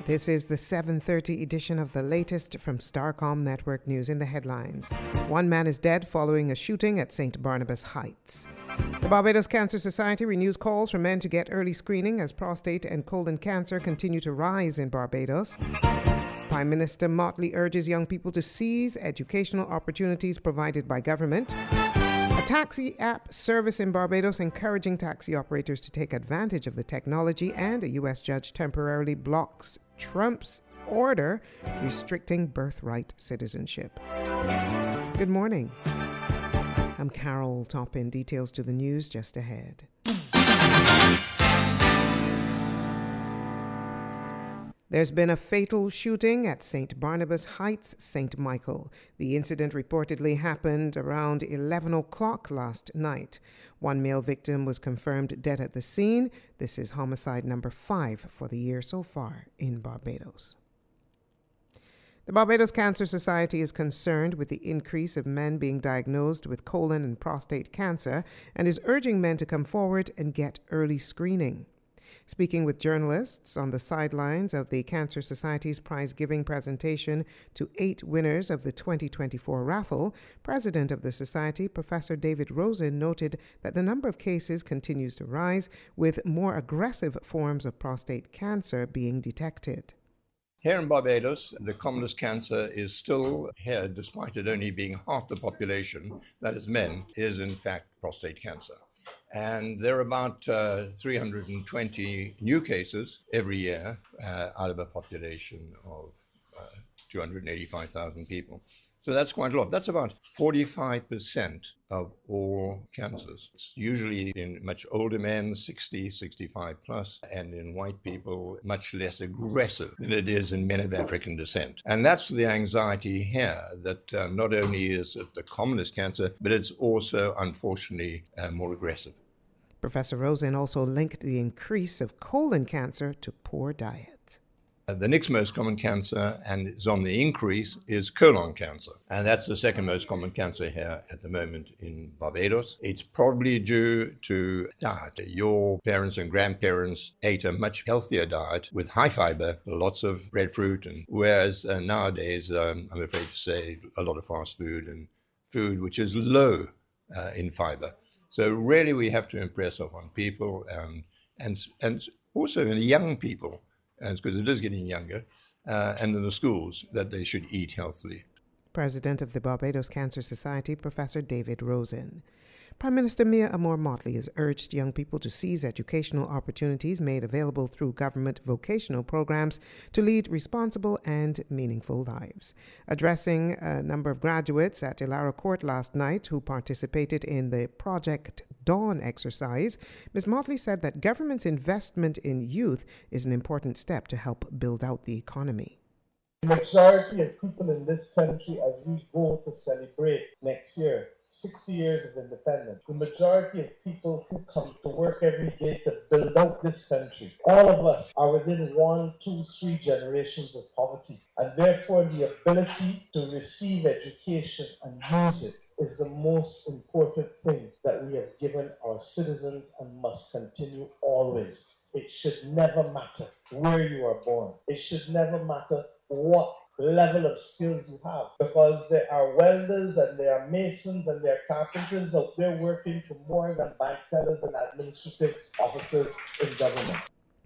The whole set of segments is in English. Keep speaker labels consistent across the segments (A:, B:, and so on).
A: This is the 7:30 edition of the latest from Starcom Network News. In the headlines. One man is dead following a shooting at St. Barnabas Heights. The Barbados Cancer Society renews calls for men to get early screening as prostate and colon cancer continue to rise in Barbados. Prime Minister Motley urges young people to seize educational opportunities provided by government. A taxi app service in Barbados encouraging taxi operators to take advantage of the technology, and a U.S. judge temporarily blocks Trump's order restricting birthright citizenship. Good morning. I'm Carol Toppin. Details to the news just ahead. There's been a fatal shooting at St. Barnabas Heights, St. Michael. The incident reportedly happened around 11 o'clock last night. One male victim was confirmed dead at the scene. This is homicide number 5 for the year so far in Barbados. The Barbados Cancer Society is concerned with the increase of men being diagnosed with colon and prostate cancer and is urging men to come forward and get early screening. Speaking with journalists on the sidelines of the Cancer Society's prize-giving presentation to 8 winners of the 2024 raffle, President of the Society, Professor David Rosen, noted that the number of cases continues to rise, with more aggressive forms of prostate cancer being detected.
B: Here in Barbados, the commonest cancer is still here, despite it only being half the population, that is men, is in fact prostate cancer. And there are about 320 new cases every year out of a population of 285,000 people. So that's quite a lot. That's about 45% of all cancers. It's usually in much older men, 60, 65 plus, and in white people, much less aggressive than it is in men of African descent. And that's the anxiety here, that not only is it the commonest cancer, but it's also, unfortunately, more aggressive.
A: Professor Rosen also linked the increase of colon cancer to poor diet.
B: The next most common cancer, and is on the increase, is colon cancer. And that's the second most common cancer here at the moment in Barbados. It's probably due to diet. Your parents and grandparents ate a much healthier diet with high fiber, lots of breadfruit, and whereas nowadays, I'm afraid to say, a lot of fast food and food which is low in fiber. So really we have to impress upon people and also in young people, because it is getting younger, and in the schools, that they should eat healthily.
A: President of the Barbados Cancer Society, Professor David Rosen. Prime Minister Mia Amor-Motley has urged young people to seize educational opportunities made available through government vocational programs to lead responsible and meaningful lives. Addressing a number of graduates at Illawarra Court last night who participated in the Project Dawn exercise, Ms. Motley said that government's investment in youth is an important step to help build out the economy.
C: The majority of people in this country, as we go to celebrate next year 60 years of independence, the majority of people who come to work every day to build out this country, all of us are within 1, 2, 3 generations of poverty. And therefore, the ability to receive education and use it is the most important thing that we have given our citizens and must continue always. It should never matter where you are born. It should never matter what level of skills you have, because there are welders and there are masons and there are carpenters out there working for more than bank tellers and administrative officers in government.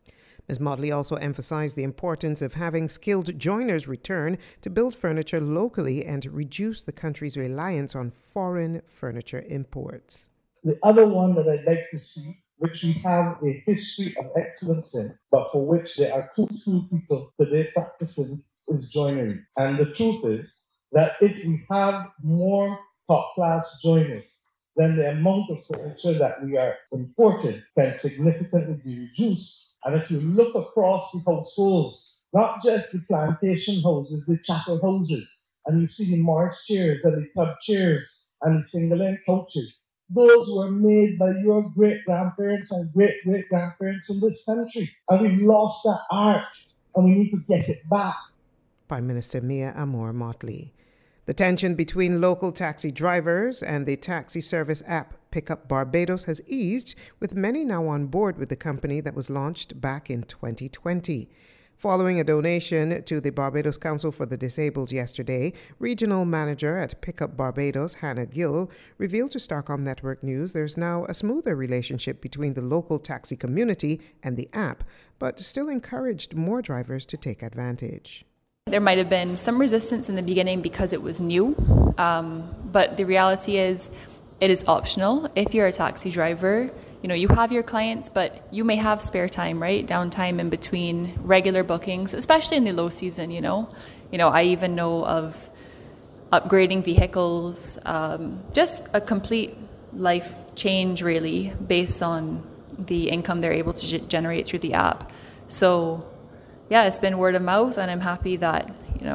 A: Ms. Motley also emphasized the importance of having skilled joiners return to build furniture locally and reduce the country's reliance on foreign furniture imports.
C: The other one that I'd like to see, which we have a history of excellence in, but for which there are too few people today practicing, is joinery. And the truth is that if we have more top-class joiners, then the amount of furniture that we are importing can significantly be reduced. And if you look across the households, not just the plantation houses, the chattel houses, and you see the Morris chairs and the tub chairs and the single-end couches, those were made by your great-grandparents and great-great-grandparents in this country. And we've lost that art, and we need to get it back.
A: Prime Minister Mia Amor-Motley. The tension between local taxi drivers and the taxi service app Pickup Barbados has eased, with many now on board with the company that was launched back in 2020. Following a donation to the Barbados Council for the Disabled yesterday, Regional Manager at Pickup Barbados, Hannah Gill, revealed to Starcom Network News there's now a smoother relationship between the local taxi community and the app, but still encouraged more drivers to take advantage.
D: There might have been some resistance in the beginning because it was new, but the reality is it is optional. If you're a taxi driver, you have your clients, but you may have spare time, right? Downtime in between regular bookings, especially in the low season, I even know of upgrading vehicles, just a complete life change, really, based on the income they're able to generate through the app. So, yeah, it's been word of mouth, and I'm happy that,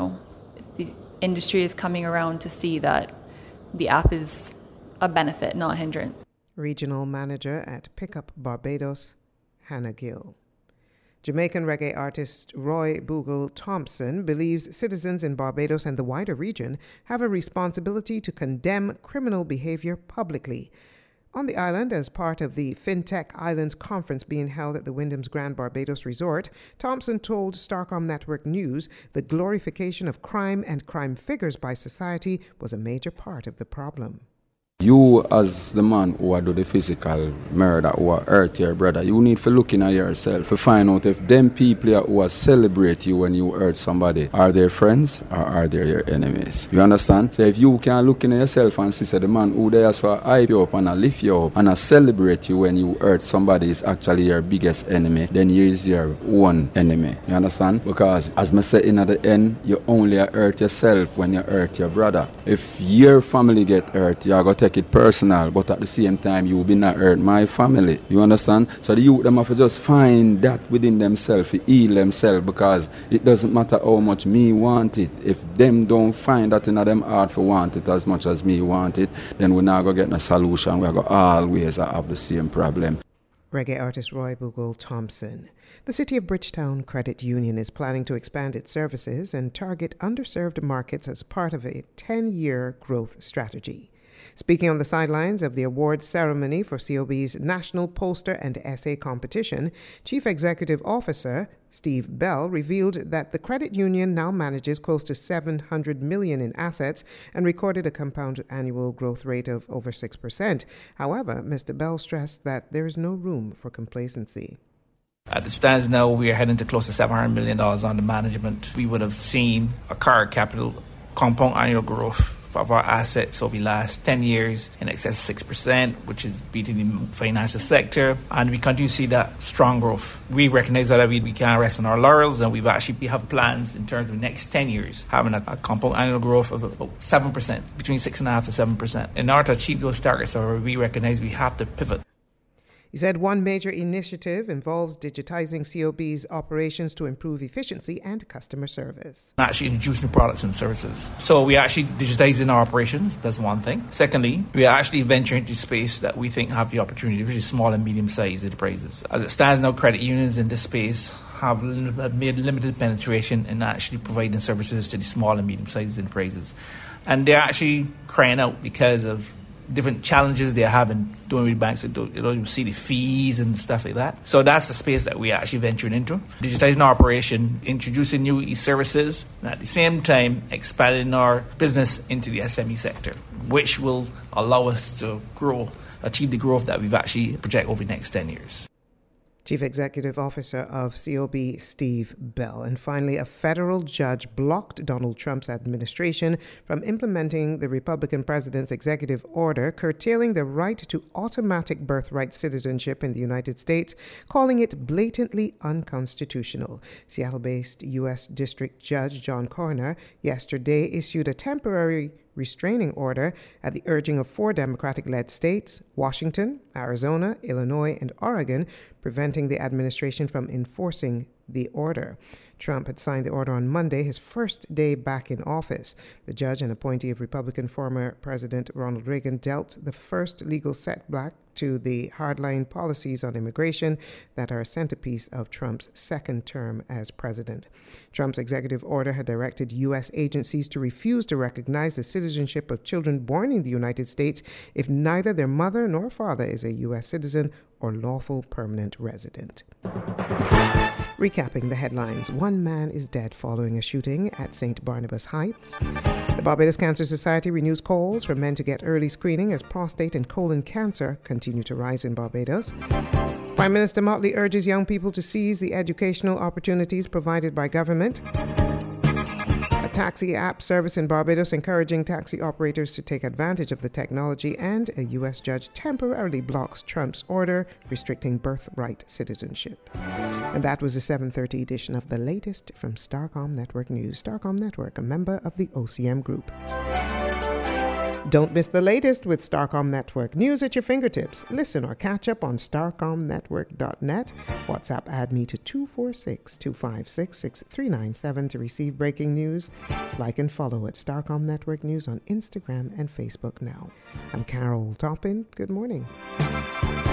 D: the industry is coming around to see that the app is a benefit, not a hindrance.
A: Regional Manager at Pickup Barbados, Hannah Gill. Jamaican reggae artist Roy Bogle Thompson believes citizens in Barbados and the wider region have a responsibility to condemn criminal behavior publicly. On the island, as part of the FinTech Islands Conference being held at the Wyndham's Grand Barbados Resort, Thompson told Starcom Network News the glorification of crime and crime figures by society was a major part of the problem.
E: You, as the man who do the physical murder, who hurt your brother, you need to look in at yourself to find out if them people who celebrate you when you hurt somebody are their friends or are they your enemies. You understand? So if you can look in at yourself and see the man who there so hype you up and lift you up and celebrate you when you hurt somebody is actually your biggest enemy, then he is your one enemy. You understand? Because as I say in at the end, you only hurt yourself when you hurt your brother. If your family get hurt, you are going to take it personal, but at the same time you will be not hurt my family. You understand? So the youth them have to just find that within themselves, heal themselves, because it doesn't matter how much me want it. If them don't find that in them heart for want it as much as me want it, then we're not going to get a solution. We're going to always have the same problem.
A: Reggae artist Roy Bogle Thompson. The City of Bridgetown Credit Union is planning to expand its services and target underserved markets as part of a 10-year growth strategy. Speaking on the sidelines of the awards ceremony for COB's National Poster and Essay Competition, Chief Executive Officer Steve Bell revealed that the credit union now manages close to $700 million in assets and recorded a compound annual growth rate of over 6%. However, Mr. Bell stressed that there is no room for complacency.
F: At the stands now, we are heading to close to $700 million under management. We would have seen a car capital compound annual growth of our assets over the last 10 years in excess of 6%, which is beating the financial sector. And we continue to see that strong growth. We recognize that we can't rest on our laurels, and we have plans in terms of the next 10 years, having a compound annual growth of about 7%, between 6.5% to 7%. In order to achieve those targets, we recognize we have to pivot.
A: He said one major initiative involves digitizing COB's operations to improve efficiency and customer service.
F: Actually introducing products and services. So we actually digitizing our operations, that's one thing. Secondly, we are actually venturing into space that we think have the opportunity, which is small and medium-sized enterprises. As it stands now, credit unions in this space have made limited penetration in actually providing services to the small and medium-sized enterprises. And they're actually crying out because of different challenges they're having doing with banks. You don't see the fees and stuff like that. So that's the space that we're actually venturing into. Digitizing our operation, introducing new e-services, and at the same time expanding our business into the SME sector, which will allow us to achieve the growth that we've actually project over the next 10 years.
A: Chief Executive Officer of COB, Steve Bell. And finally, a federal judge blocked Donald Trump's administration from implementing the Republican president's executive order curtailing the right to automatic birthright citizenship in the United States, calling it blatantly unconstitutional. Seattle-based U.S. District Judge John Coroner yesterday issued a temporary restraining order at the urging of 4 Democratic-led states, Washington, Arizona, Illinois, and Oregon, preventing the administration from enforcing the order. Trump had signed the order on Monday, his first day back in office. The judge, an appointee of Republican former President Ronald Reagan, dealt the first legal setback to the hardline policies on immigration that are a centerpiece of Trump's second term as president. Trump's executive order had directed U.S. agencies to refuse to recognize the citizenship of children born in the United States if neither their mother nor father is a U.S. citizen or lawful permanent resident. Recapping the headlines, one man is dead following a shooting at St. Barnabas Heights. The Barbados Cancer Society renews calls for men to get early screening as prostate and colon cancer continue to rise in Barbados. Prime Minister Motley urges young people to seize the educational opportunities provided by government. A taxi app service in Barbados encouraging taxi operators to take advantage of the technology, and a U.S. judge temporarily blocks Trump's order restricting birthright citizenship. And that was the 7:30 edition of the latest from Starcom Network News. Starcom Network, a member of the OCM Group. Don't miss the latest with Starcom Network news at your fingertips. Listen or catch up on starcomnetwork.net. WhatsApp add me to 246-256-6397 to receive breaking news. Like and follow at Starcom Network News on Instagram and Facebook now. I'm Carol Toppin. Good morning.